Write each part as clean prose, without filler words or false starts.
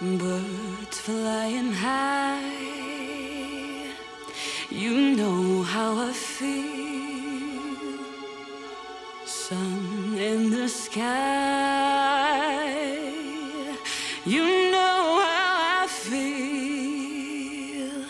birds flying high. You know how I feel. Sun in the sky. You know how I feel.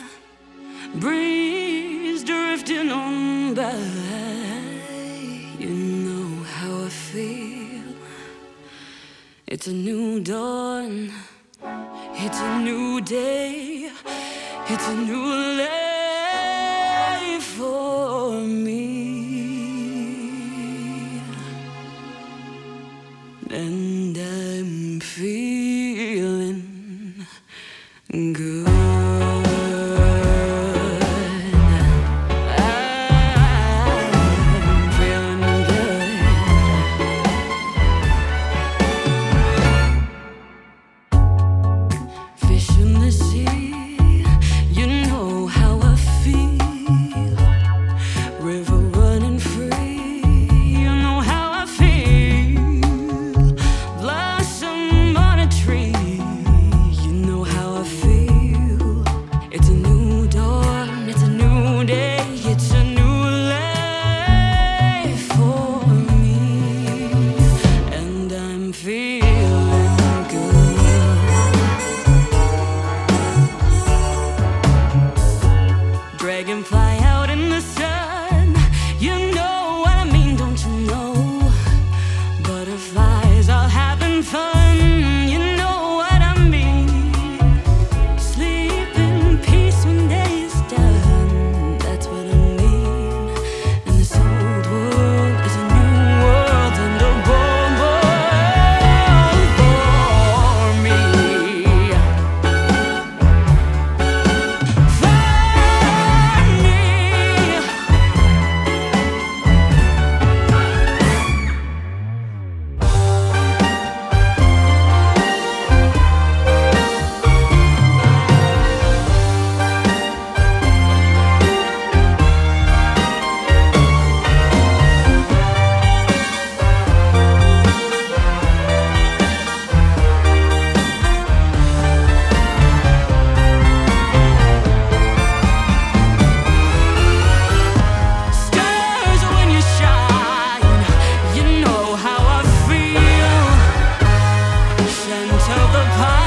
Breeze drifting on by. You know how I feel. It's a new dawn. It's a new day. It's a new life for me. And I'm feeling good. Dragonfly out in the sun. You know what I mean, don't you know? Butterflies all having fun. You know what I mean. Sleep in peace when day is done. That's what I mean. And this old world is a new world and a bold world for me. Of the past.